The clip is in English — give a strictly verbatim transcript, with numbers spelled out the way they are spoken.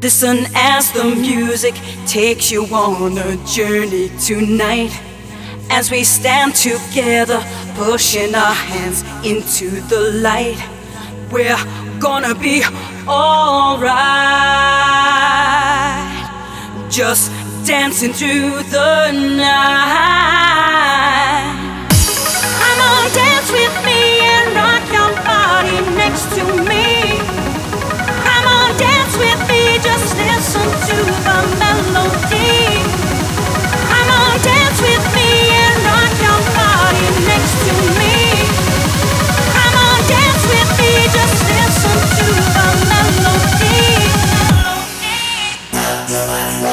Listen as the music takes you on a journey tonight. As we stand together, pushing our hands into the light. We're gonna be alright. Just dancing through the night. Come on, dance with me and rock your body next to me. Come on, dance with me, just listen to the melody. Come on, dance with me and rock your body next to me. Come on, dance with me, just listen to the melody.